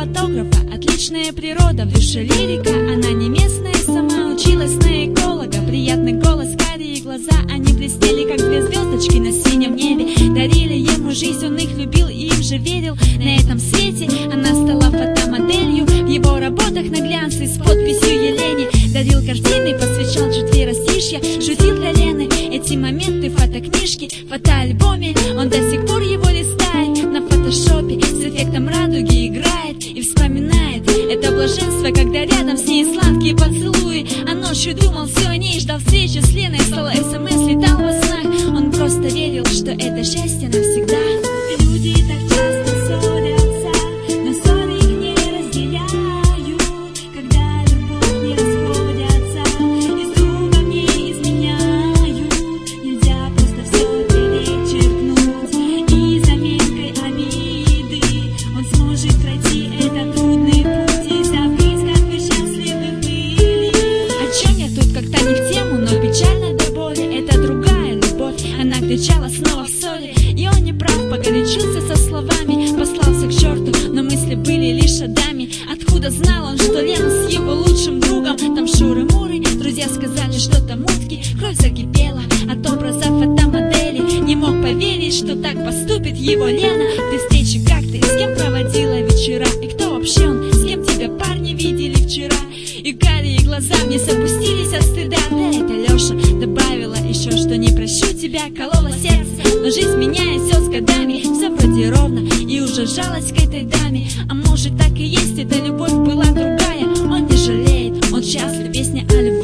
фотографа, отличная природа, в душе лирика. Она не местная сама, училась на эколога. Приятный голос, карие глаза, они блестели, как две звездочки на синем небе. Дарили ему жизнь, он их любил и им же верил. На этом свете она стала фотомоделью. В его работах на глянце с подписью Елене. Дарил картины, посвящал четверостишья, шутил для Лены. Эти моменты в фотокнижке, фотоальбоме. Он до сих пор его листает на фотошопе, с эффектом радуги играет и вспоминает это блаженство, когда рядом с ней сладкие поцелуи. А ночью думал все о ней, ждал встречи с Леной, слала СМС, летал во снах. Он просто верил, что это счастье навсегда. Люди так часто ссорятся, но ссоры их не разделяют, когда любовь не расходятся и с другом не изменяют. Нельзя просто все перечеркнуть и заметкой обиды он сможет пройти этот трудный путь и забыть, как вы счастливы были. О чем я тут как-то не в тему, но печально до боли. Это другая любовь, она кричала снова в ссоре. И он не прав, погорячился со словами, послался к черту, но мысли были лишь о даме. Откуда знал он, что Лена с его лучшим другом? Там шуры-муры, друзья сказали, что там утки. Кровь закипела от образа фотомодели. Не мог поверить, что так поступит его Лена. При встрече как ты, с кем проводила вечера? И кто вообще он, с кем тебя парни видели вчера? И карие глаза мне опустились от стыда. Да, это Леша, добавила еще, что не прощу тебя, колола сердце. Но жизнь меняет все с годами, все вроде ровно, и уже жалость к этой даме. А может так и есть, эта любовь была другая. Он не жалеет, он счастлив, песня о любви.